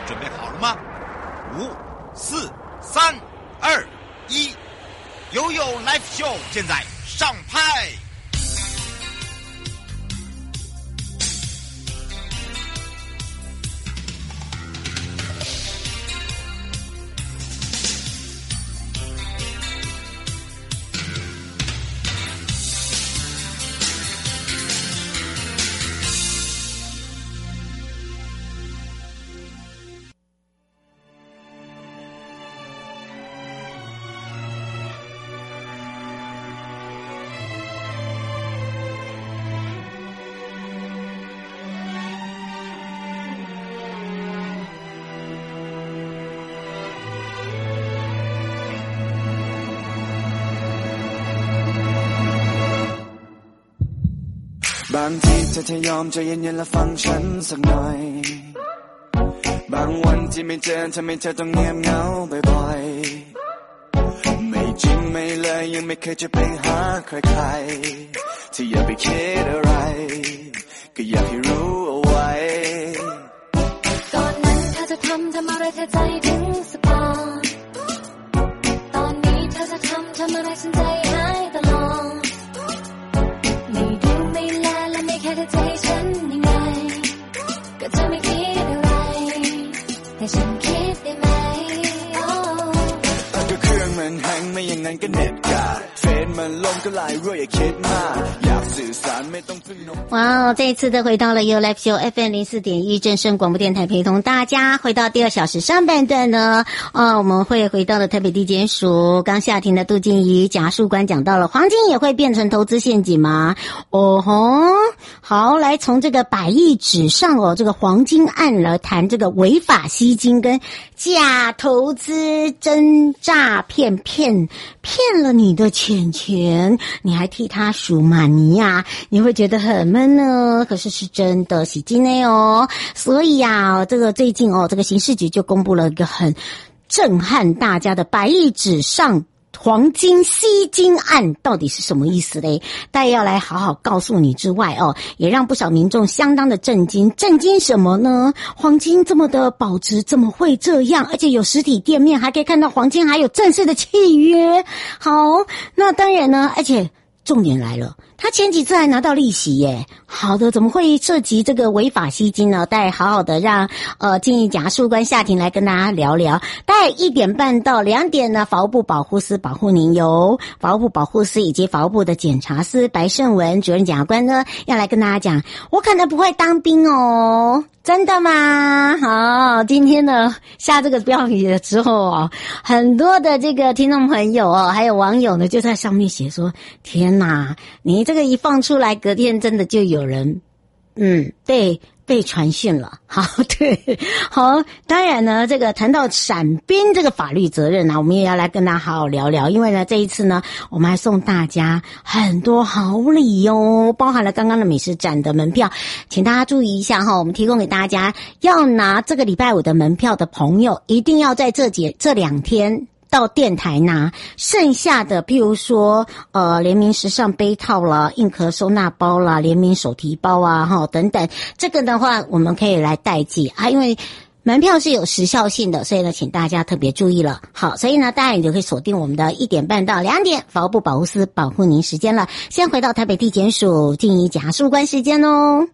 准备好了吗？5、4、3、2、1，悠悠 Live Show 现在上拍。 บางทีเธอจะยอมใจเย็นๆและฟังฉันสักหน่อยบางวันที่ไม่เจอทำให้เธอต้องเงียบเหงาบ่อยๆไม่จริงไม่เลยยังไม่เคยจะไปหาใครๆที่อย่าไปคิดอะไรก็อยากให้รู้เอาไว้ก่อนนั้นเธอจะทำอะไรเธอใจถึงสปอร์ตอนนี้เธอจะทำอะไรฉันใจหายตลอดแค่เธอจะให้ฉันยังไงก็จะไม่คิดอะไรแต่ฉันคิดได้ไหมก็เครื่องมันแฮงไม่อย่างนั้นก็เน็ตกาดเฟซมันลงก็ไลน์ด้วยอย่าคิดมากอยากสื่อสารไม่ต้องพึ่งนก哇哦，这一次的回到了 You Live Show FM 04.1正声广播电台，陪同大家回到第2小时上半段呢。我们会回到了台北地检署刚下庭的杜静怡检察官讲到了，黄金也会变成投资陷阱吗？哦吼，好，来从这个百亿纸上这个黄金案来谈这个违法吸金跟假投资真诈骗，骗了你的钱，你还替他数马尼啊，你会觉得很闷呢，可是是真的洗金呢哦。所以啊，这个最近这个刑事局就公布了一个很震撼大家的百亿纸上黄金吸金案到底是什么意思嘞？大家要来好好告诉你之外也让不少民众相当的震惊什么呢？黄金这么的保值怎么会这样？而且有实体店面还可以看到黄金还有正式的契约。好，那当然呢，而且重点来了，他前几次还拿到利息耶。好的，怎么会涉及这个违法吸金呢？待好好的让静怡检察官夏庭来跟大家聊聊。待1点半到2点呢，法务部保护司保护您，由法务部保护司以及法务部的检察司白胜文主任检察官呢，要来跟大家讲，我可能不会当兵哦。真的吗？好，今天呢下这个标题的之后很多的这个听众朋友还有网友呢就在上面写说，天哪，你这个一放出来，隔天真的就有人被传讯了。好，对，好，当然呢，这个谈到闪兵这个法律责任我们也要来跟大家好好聊聊，因为呢，这一次呢，我们还送大家很多好礼哦，包含了刚刚的美食展的门票，请大家注意一下我们提供给大家，要拿这个礼拜5的门票的朋友，一定要在这2天到电台拿，剩下的譬如说联名时尚杯套啦、硬壳收纳包啦、联名手提包等等，这个的话我们可以来代寄因为门票是有时效性的，所以呢请大家特别注意了。好，所以呢大家也就可以锁定我们的1点半到2点法务部保护司保护您时间了。先回到台北地检署静怡检察官时间哦。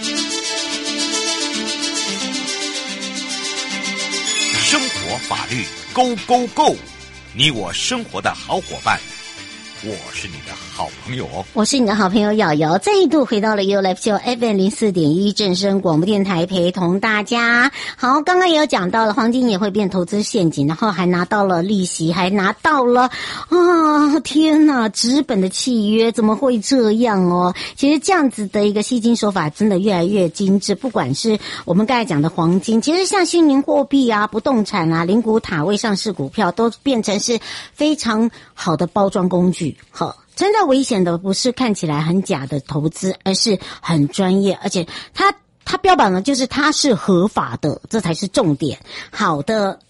生活法律 Go Go Go， 你我生活的好伙伴，我是你的好朋友我是你的好朋友瑶瑶，再一度回到了 You Live Show FM 04.1正声广播电台，陪同大家。好，刚刚也有讲到了黄金也会变投资陷阱，然后还拿到了利息，还拿到了天哪，纸本的契约，怎么会这样其实这样子的一个吸金手法真的越来越精致，不管是我们刚才讲的黄金，其实像虚拟货币不动产灵骨塔、未上市股票都变成是非常好的包装工具。好，真的危险的不是看起来很假的投资，而是很专业，而且它标榜的就是它是合法的，这才是重点。好的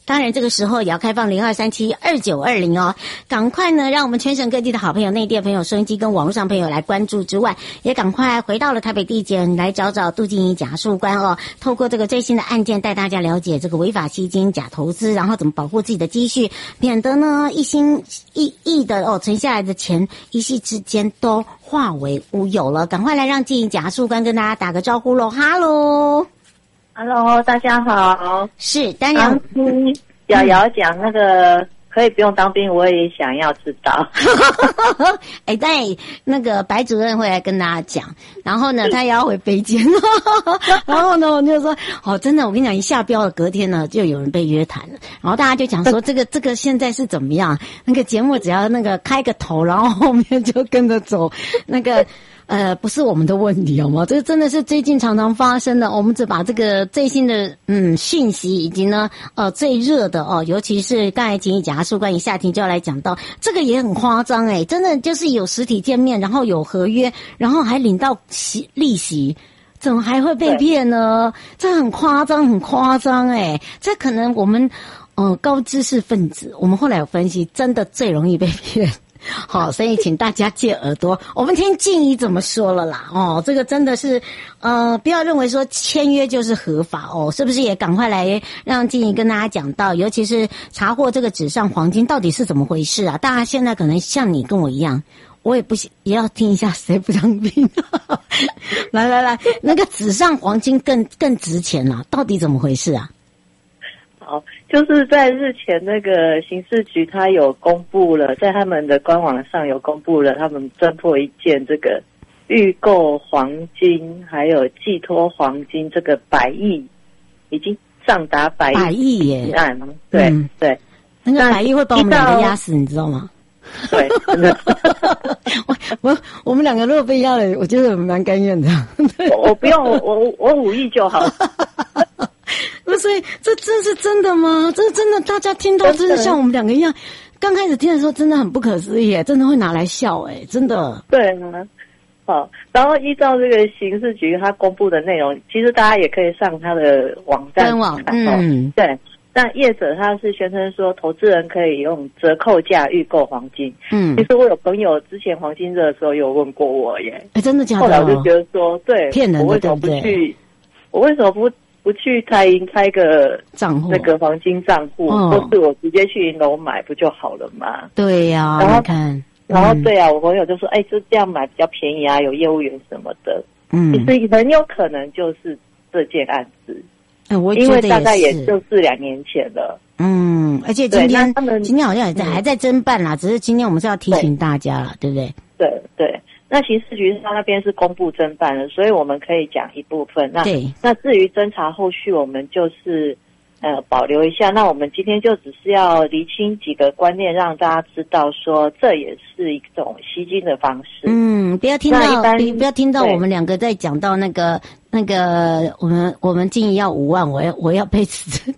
当然，这个时候也要开放02372920哦，赶快呢，让我们全省各地的好朋友、内地的朋友、收音机跟网络上朋友来关注之外，也赶快回到了台北地检来找杜静怡检察官哦，透过这个最新的案件，带大家了解这个违法吸金、假投资，然后怎么保护自己的积蓄，免得呢一心一意的存下来的钱，一夕之间都化为乌有了。赶快来让静怡检察官跟大家打个招呼喽，哈喽。 Hello， 大家好。 是，当然， 刚听瑶瑶讲那个可以不用当兵，我也想要知道。 哎，但那个白主任会来跟大家讲，然后呢，他也要回北检，然后呢，我就说，真的，我跟你讲，一下标了，隔天呢，就有人被约谈了，然后大家就讲说，这个现在是怎么样？那个节目只要那个开个头，然后后面就跟着走，那个。不是我们的问题，好吗？这个真的是最近常常发生的。我们只把这个最新的讯息，以及呢最热的尤其是刚才检察官一下庭就要来讲到，这个也很夸张真的就是有实体见面，然后有合约，然后还领到利息，怎么还会被骗呢？这很夸张，很夸张这可能我们高知识分子，我们后来有分析，真的最容易被骗。好，所以请大家借耳朵，我们听静怡怎么说了啦。这个真的是，不要认为说签约就是合法是不是？也赶快来让静怡跟大家讲到，尤其是查获这个纸上黄金到底是怎么回事啊？大家现在可能像你跟我一样，我也不也要听一下谁不当兵。来，那个纸上黄金更值钱了，到底怎么回事啊？ 好，就是在日前那个刑事局他有公布了，在他们的官网上有公布了他们侦破一件这个预购黄金还有寄托黄金这个100亿，已经上达100亿耶案。对、对， 那个100亿会把我们两个压死，你知道吗？ 对，真的。 我们两个如果被压了，我觉得蛮甘愿的。 我不用，我5亿就好。 所以这真是真的吗？这真的，大家听到真的像我们两个一样，刚开始听的时候真的很不可思议，真的会拿来笑真的。 对啊，好，然后依照这个刑事局他公布的内容，其实大家也可以上他的网站官网， 对。那业者他是宣称说，投资人可以用折扣价预购黄金。其实我有朋友之前黄金热的时候有问过我真的假的？ 后来我就觉得说，对， 骗人的， 我为什么不去？我为什么不去台银开个账户， 那个黄金账户，或是我直接去银楼买不就好了嘛？ 对呀， 然后看， 然后对啊，我朋友就说，就这样买比较便宜啊，有业务员什么的。其实很有可能就是这件案子。 我觉得因为大概也就是2年前了。 而且今天好像还在侦办啦，只是今天我们是要提醒大家啦，对不对？ 对。那刑事局他那边是公布侦办了，所以我们可以讲一部分。那至于侦查后续，我们就是保留一下。那我们今天就只是要厘清几个观念，让大家知道说这也是一种吸金的方式。不要听到我们两个在讲到那个我们静怡要5万，我要被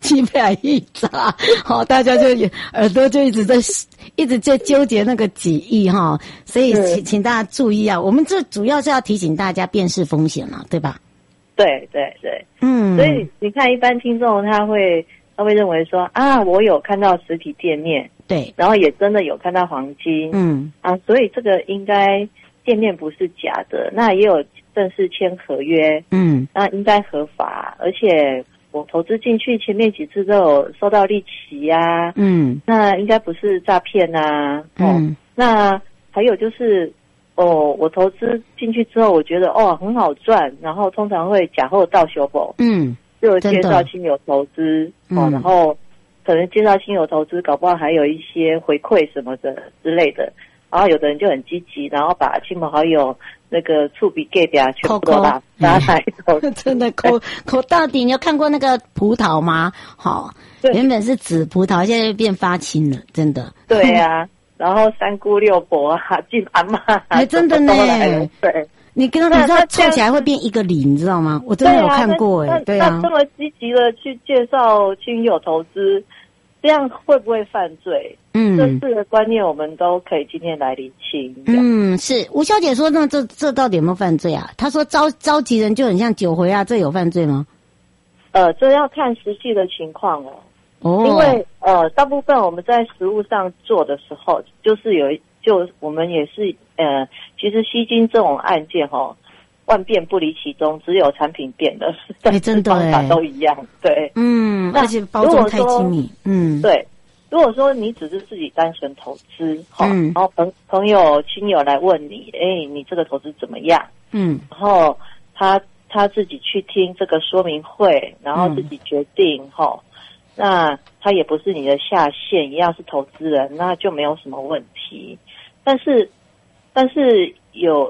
700亿砸，好，大家就耳朵就一直在纠结那个几亿哈，所以请大家注意啊，我们这主要是要提醒大家辨识风险嘛，对吧？对，所以你看，一般听众他会认为说我有看到实体店面，对，然后也真的有看到黄金，所以这个应该店面不是假的，那也有正式签合约，那应该合法，而且我投资进去前面几次都有收到利息啊，那应该不是诈骗啊，那还有就是我投资进去之后，我觉得很好赚，然后通常会假后到修补，就介绍亲友投资，然后可能介绍亲友投资，搞不好还有一些回馈什么的之类的。然后有的人就很积极，然后把亲朋好友那个触笔给表全部都拿来投，真的抠到底。你有看过那个葡萄吗？好，原本是紫葡萄，现在就变发青了，真的。对啊，然后3姑6婆啊，进阿嬷，真的呢。对，你知道凑起来会变一个里，你知道吗？我真的有看过对啊。那这么积极的去介绍亲友投资，这样会不会犯罪？这4个观念我们都可以今天来厘清。是吴小姐说，那这到底有没有犯罪啊？她说召集人就很像酒回啊，这有犯罪吗？这要看实际的情况因为大部分我们在实务上做的时候，就我们也是其实吸金这种案件万变不离其宗，只有产品变了， 真的方法都一样，对， 而且包装太亲密， 对。如果说你只是自己单纯投资，然后朋友亲友来问你，你这个投资怎么样？然后他自己去听这个说明会，然后自己决定，那他也不是你的下线，一样是投资人，那就没有什么问题。但是有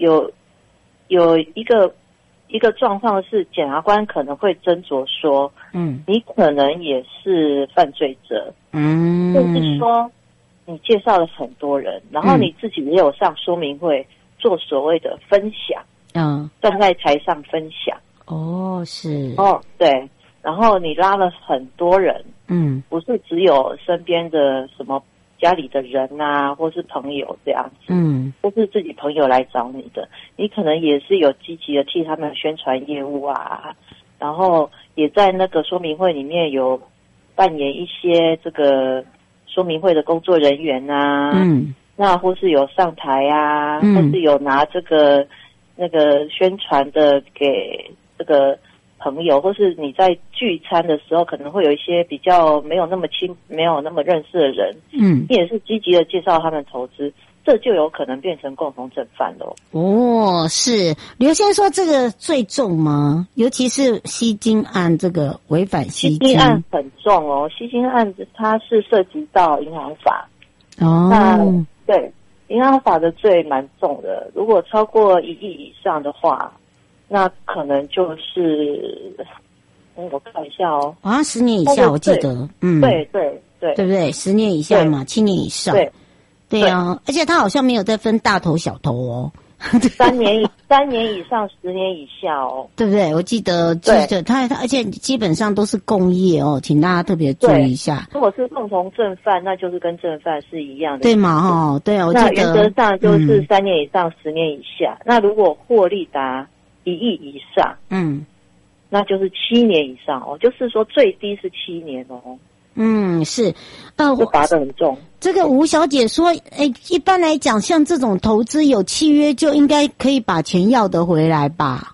一个状况是，检察官可能会斟酌说，你可能也是犯罪者，就是说你介绍了很多人，然后你自己也有上说明会做所谓的分享，站在台上分享， 是， 对，然后你拉了很多人，不是只有身边的什么家里的人啊，或是朋友这样子，或是自己朋友来找你的，你可能也是有积极的替他们宣传业务啊，然后也在那个说明会里面有扮演一些这个说明会的工作人员啊，那或是有上台啊，或是有拿这个那个宣传的给这个朋友，或是你在聚餐的时候可能会有一些比较没有那么认识的人，你也是积极的介绍他们投资，这就有可能变成共同正犯咯。 是刘先生说这个最重吗？尤其是吸金案，这个违反吸金案很重吸金案它是涉及到银行法那对银行法的罪蛮重的，如果超过1亿以上的话，那可能就是我看一下好像10年以下，我记得对不对？10年以下嘛，7年以上，对啊，而且他好像没有再分大头小头 3年以上10年以下对不对？我记得他而且基本上都是共业请大家特别注意一下。 如果是共同正犯，那就是跟正犯是一样的， 对嘛对啊，我记得那原则上就是3年以上10年以下，那如果获利达1亿以上，那就是7年以上就是说最低是7年是， 就罚得很重。 这个吴小姐说，一般来讲，像这种投资有契约，就应该可以把钱要得回来吧？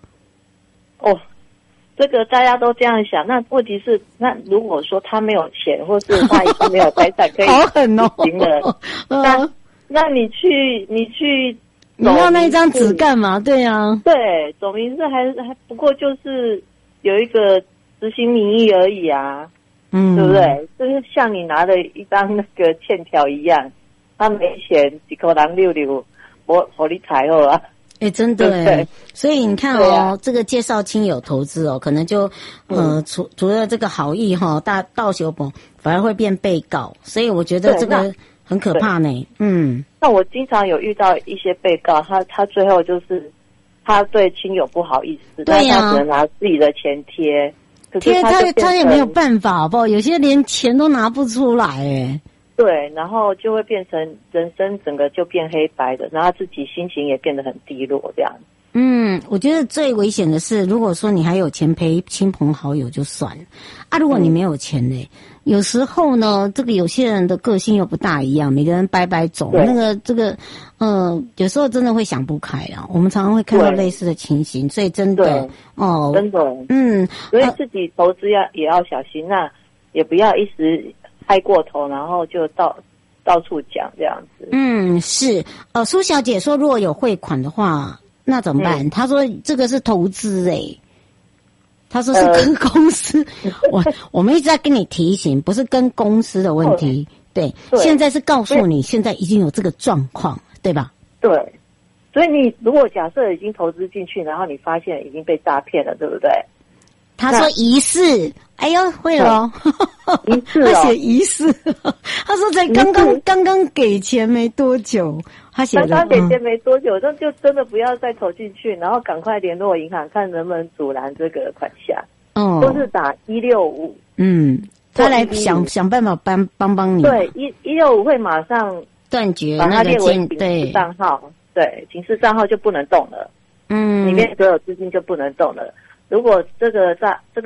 这个大家都这样想，那问题是，那如果说他没有钱，或是他已经没有财产可以好狠行了，那你去你要那一张纸干嘛？对啊， 对，走民事还不过就是有一个执行名义而已啊。对不对？就是像你拿的一张那个欠条一样，他没钱，一口人溜，我你财后啊。 真的对，所以你看这个介绍亲友投资可能就除了这个好意到手本反而会变被告，所以我觉得这个很可怕呢。 那我经常有遇到一些被告，他最后就是他对亲友不好意思，但他只能拿自己的钱贴。 他也没有办法，好不好？有些连钱都拿不出来， 对，然后就会变成人生整个就变黑白的，然后自己心情也变得很低落，这样。 我觉得最危险的是，如果说你还有钱陪亲朋好友就算了如果你没有钱呢？有时候呢，这个有些人的个性又不大一样，每个人掰掰走，有时候真的会想不开啊。我们常常会看到类似的情形，所以真的真的，所以自己投资也要小心，那也不要一时嗨过头，然后就到处讲这样子。 是苏小姐说，如果有汇款的话，那怎么办？她说这个是投资他说是跟公司，我们一直在跟你提醒，不是跟公司的问题。对，现在是告诉你，现在已经有这个状况，对吧？ 对，所以你如果假设已经投资进去，然后你发现已经被诈骗了，对不对？ 他说疑似，哎呦，会了， 疑似他写疑似，他说才刚刚给钱没多久。他写刚给钱没多久，那就真的不要再投进去，然后赶快联络银行，看能不能阻拦这个款项。都是打165。 他来想办法帮你。 对，165会马上断绝把它列为警示账号，对，警示账号就不能动了。里面所有资金就不能动了。如果这个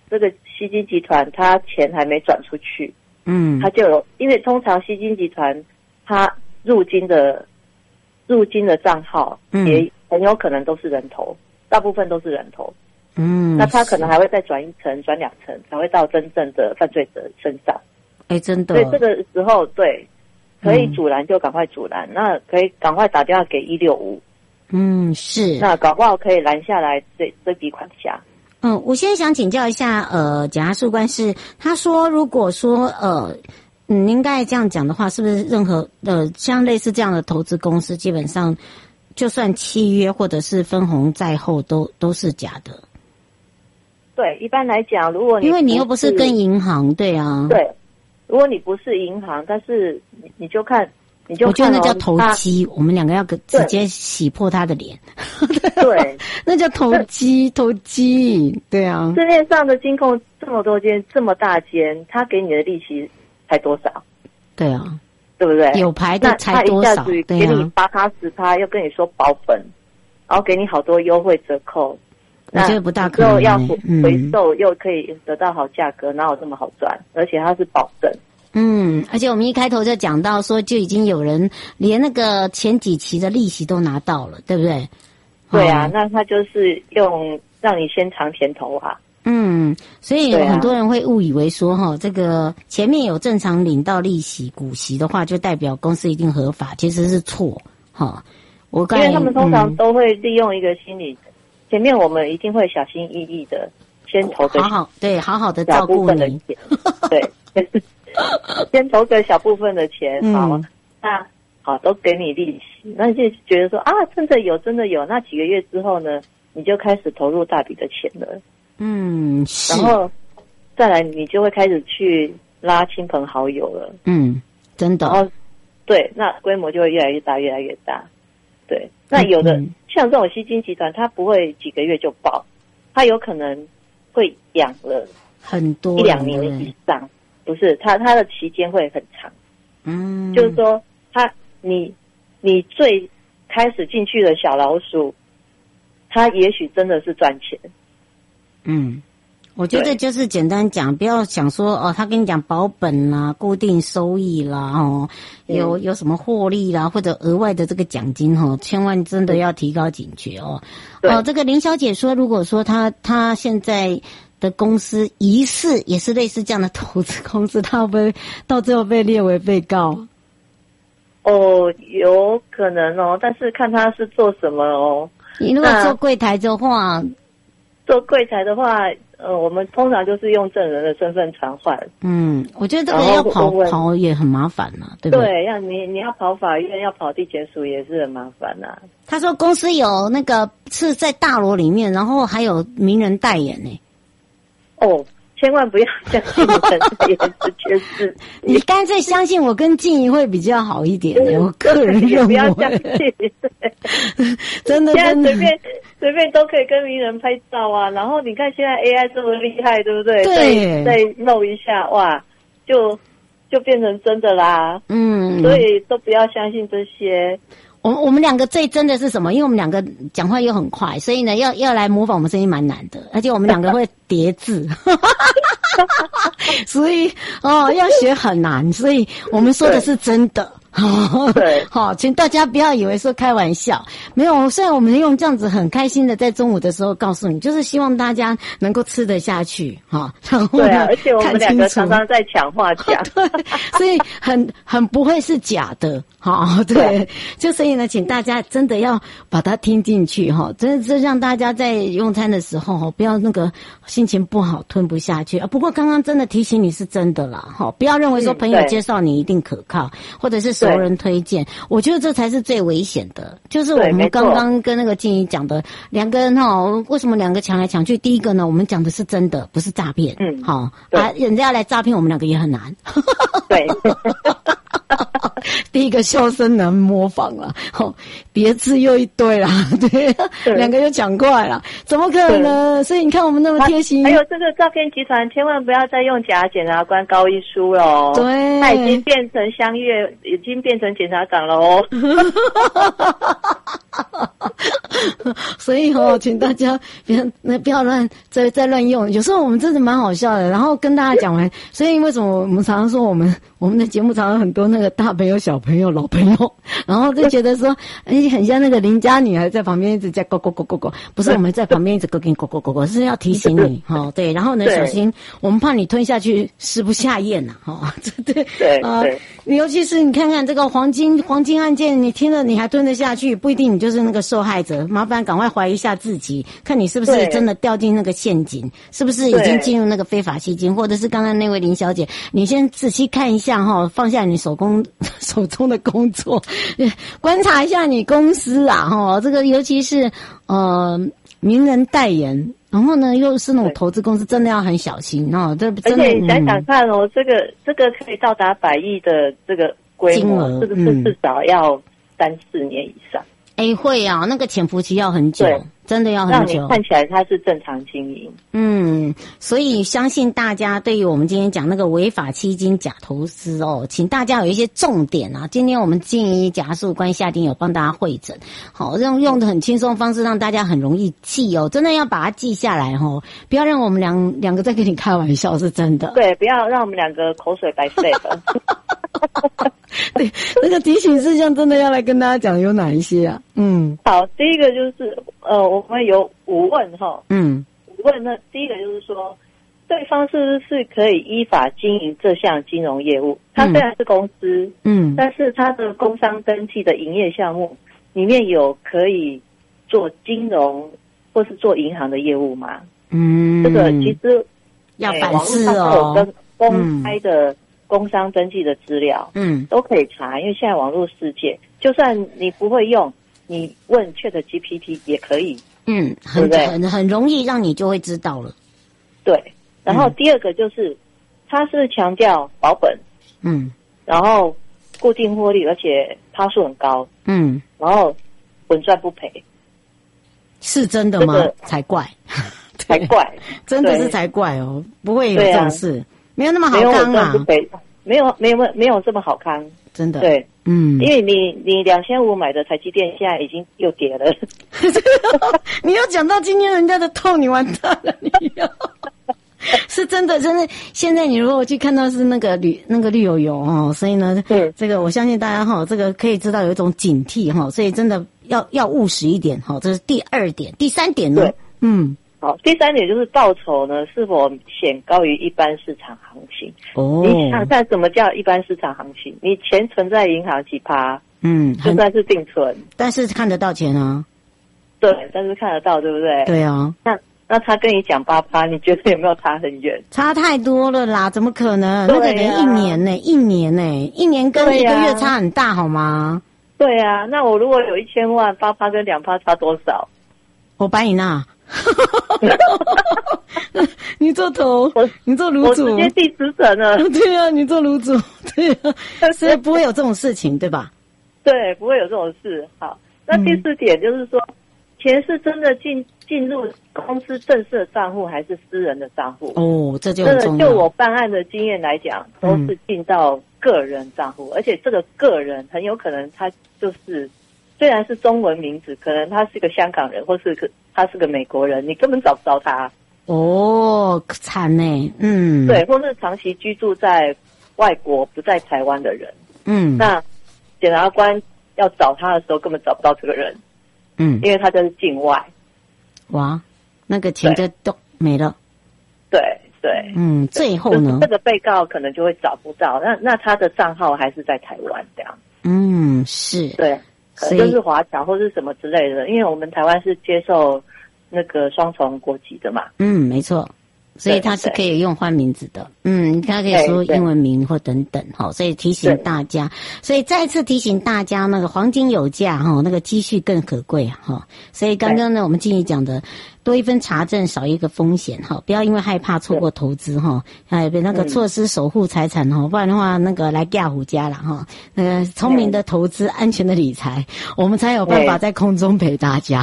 这个吸金集团他钱还没转出去，他就有，因为通常吸金集团他入金的账号也很有可能都是人头，大部分都是人头。那他可能还会再转1层、转2层，才会到真正的犯罪者身上。 真的。 所以这个时候，对，可以阻拦就赶快阻拦，那可以赶快打电话给165。 是。那搞不好可以拦下来这笔款项。 我现在想请教一下，检察事官是他说，如果说应该这样讲的话，是不是任何像类似这样的投资公司，基本上就算契约或者是分红在后，都是假的？ 对，一般来讲，如果你因为你又不是跟银行，对啊， 对，如果你不是银行，但是你就看。 我觉得那叫投机，我们两个要直接洗破他的脸。 对， 那叫投机，对啊。 市面上的金控这么多间，这么大间，他给你的利息才多少？ 对啊， 对不对？ 有牌的才多少？ 给你8%、10%，又跟你说保本，然后给你好多优惠折扣。 我觉得不大可能。 要回售又可以得到好价格，哪有这么好赚？而且它是保证。 而且我们一开头就讲到说，就已经有人连那个前几期的利息都拿到了，对不对？ 对啊，那他就是用让你先尝甜头啊。 所以有很多人会误以为说这个前面有正常领到利息、股息的话，就代表公司一定合法，其实是错因为他们通常都会利用一个心理，前面我们一定会小心翼翼的先投个好好的照顾你， 对。先投个小部分的钱，好，那好都给你利息，那你就觉得说真的有，那几个月之后呢，你就开始投入大笔的钱了， 是， 然后再来你就会开始去拉亲朋好友了， 真的， 然后对，那规模就会越来越大，越来越大，对，那有的像这种吸金集团，它不会几个月就爆，它有可能会养了很多 1-2年以上。不是，它的期间会很长，就是说，你最开始进去的小老鼠，它也许真的是赚钱， 我觉得就是简单讲，不要想说他跟你讲保本啦、固定收益啦，有什么获利啦，或者额外的这个奖金千万真的要提高警觉这个林小姐说，如果说她现在的公司疑似也是类似这样的投资公司，他会不会到最后被列为被告？ 有可能但是看他是做什么你如果做柜台的话， 我们通常就是用证人的身份传唤。 我觉得这个要跑也很麻烦对不对？ 对，你要跑法院，要跑地检署也是很麻烦他说公司有那个是在大楼里面，然后还有名人代言千万不要相信人代言这件事。 你干脆相信我跟静怡会比较好一点我个人认为不要相信真的现在随便都可以跟名人拍照然后你看现在 AI 这么厉害，对不对？ 对， 再弄一下哇，就变成真的啦。所以都不要相信这些。 我们两个最真的是什么？因为我们两个讲话又很快，所以呢，要来模仿我们声音蛮难的，而且我们两个会叠字，所以要学很难，所以我们说的是真的。 对， 好，请大家不要以为说开玩笑，没有。虽然我们用这样子很开心的在中午的时候告诉你，就是希望大家能够吃得下去哈。然后对而且我们两个常常在抢话讲， 对，所以很不会是假的，哈，对。就所以呢，请大家真的要把它听进去哈，真的让大家在用餐的时候哈，不要那个心情不好吞不下去。不过刚刚真的提醒你是真的啦，哈，不要认为说朋友介绍你一定可靠，或者是熟人推荐，我觉得这才是最危险的。就是我们刚刚跟那个静怡讲的，两个人为什么两个抢来抢去？第一个呢，我们讲的是真的，不是诈骗。人家要来诈骗我们两个也很难。 对。 第一个笑声难模仿了，别字又一堆啦，对，两个又抢快了，怎么可能？所以你看我们那么贴心。 还有这个诈骗集团，千万不要再用假检察官高一书了。 对， 他已经变成香月，已经变成检察长了所以请大家不要再乱用。有时候我们真的蛮好笑的，然后跟大家讲完。所以为什么我们常常说我们的节目常常很多那个大朋友、小朋友、老朋友，然后就觉得说，很像那个邻家女孩在旁边一直在咕咕咕咕咕，不是我们在旁边一直咕咕咕咕咕咕，是要提醒你对，然后呢，小心我们怕你吞下去食不下咽呐对尤其是你看看这个黄金案件，你听了你还吞得下去，不一定你就是那个受害者。麻烦赶快怀疑一下自己，看你是不是真的掉进那个陷阱，是不是已经进入那个非法吸金，或者是刚刚那位林小姐，你先仔细看一下放下你手中的工作，观察一下你公司这个尤其是名人代言，然后呢又是那种投资公司，真的要很小心这真的。而且想想看这个可以到达100亿的这个规模，是不是至少要3-4年以上？ 会啊，那个潜伏期要很久，真的要很久， 让你看起来它是正常经营。 所以相信大家对于我们今天讲那个违法吸金假投资请大家有一些重点啊。今天我们静怡假树关夏丁有帮大家汇整，好，用的很轻松方式让大家很容易记真的要把它记下来不要让我们两个在跟你开玩笑，是真的。 对，不要让我们两个口水白费了。 对，那个提醒事项真的要来跟大家讲有哪一些啊？ 好，第一个就是我们有5问5问呢，第一个就是说，对方是不是可以依法经营这项金融业务？它虽然是公司，但是它的工商登记的营业项目里面有可以做金融或是做银行的业务吗？这个其实要反思有跟公开的工商登记的资料，都可以查，因为现在网络世界，就算你不会用，你问 ChatGPT 也可以， 很容易让你就会知道了。 对，然后第二个就是它是强调保本，然后固定获利，而且趴数很高，然后稳赚不赔，是真的吗？才怪， 才怪， 真的是才怪不会有这种事。没有那么好康啊， 没有这么好康，真的。对，因为你2500买的台积电现在已经又跌了。 你又讲到今天人家的痛，你完蛋了，你是真的。现在你如果去看到是那个绿油所以呢，这个我相信大家这个可以知道有一种警惕所以真的要务实一点这是第2点，第3点呢， 好，第3点就是报酬呢是否显高于一般市场行情。你想看什么叫一般市场行情？你钱存在银行几%，就算是定存， 但是看得到钱啊。 对，但是看得到，对不对？ 对啊。 那他跟你讲8%，你觉得有没有差很远？ 差太多了啦，怎么可能？那个连一年跟1个月差很大，好吗？ 对啊，那我如果有1000万，8%跟2%差多少？ 我把你那。你做头，你做卤煮， 我直接第10层了。 对啊，你做卤煮，对啊，所以不会有这种事情，对吧？ 对，不会有这种事。好，那第4点就是说，钱是真的进入公司正式的账户，还是私人的账户？ 这就很重要。 就我办案的经验来讲，都是进到个人账户，而且这个个人很有可能他就是。虽然是中文名字，可能他是个香港人，或是他是个美国人，你根本找不着他。 惨呢。 对，或是长期居住在外国不在台湾的人。那检察官要找他的时候，根本找不到这个人。因为他就是境外。 哇，那个钱就都没了。 对。 最后呢， 就是这个被告可能就会找不到，那他的账号还是在台湾这样。 是。 对。可能就是华侨或是什么之类的，因为我们台湾是接受那个双重国籍的嘛。没错，所以他是可以用换名字的。他可以说英文名或等等所以提醒大家，所以再次提醒大家，那个黄金有价那个积蓄更可贵所以刚刚呢，我们静怡讲的多一分查证，少一个风险哈，不要因为害怕错过投资哈，别那个错失守护财产哈，不然的话那个来嫁虎家了哈。那个聪明的投资，安全的理财，我们才有办法在空中陪大家。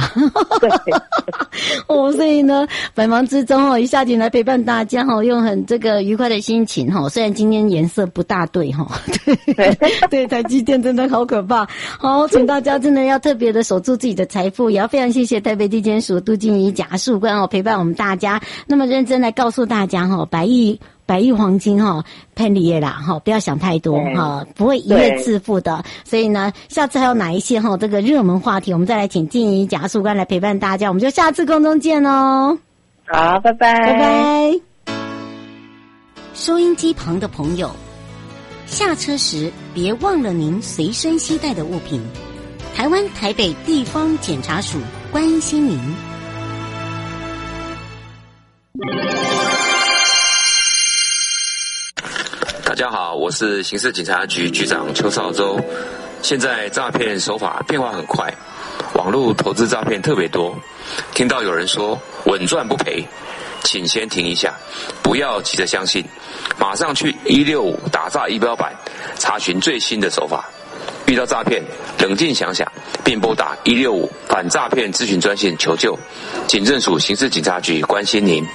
所以呢，百忙之中一下子来陪伴大家用很这个愉快的心情虽然今天颜色不大对对，台积电真的好可怕。好，请大家真的要特别的守住自己的财富，也要非常谢谢台北地检署杜静怡检察官陪伴我们大家，那么认真来告诉大家百亿黄金骗你的啦不要想太多不会一夜致富的。所以呢，下次还有哪一些这个热门话题，我们再来请静怡检察官来陪伴大家，我们就下次空中见哦。 好，拜拜， 拜拜。收音机旁的朋友，下车时别忘了您随身携带的物品。台湾台北地方检察署关心您。 大家好，我是刑事警察局局长邱少洲。现在诈骗手法变化很快，网络投资诈骗特别多，听到有人说稳赚不赔，请先停一下，不要急着相信，马上去165打诈仪表板查询最新的手法。遇到诈骗，冷静想想，并拨打165反诈骗咨询专线求救。警政署刑事警察局关心您。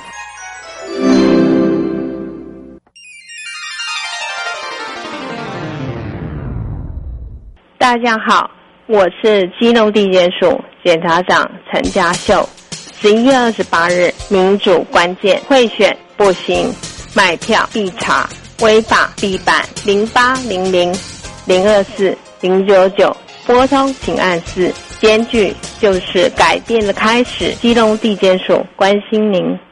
大家好，我是基隆地检署检察长陈家秀。11月28日，民主关键贿选不行，买票必查，违法必办。0800-024-099拨通请按4，检举就是改变的开始。基隆地检署关心您。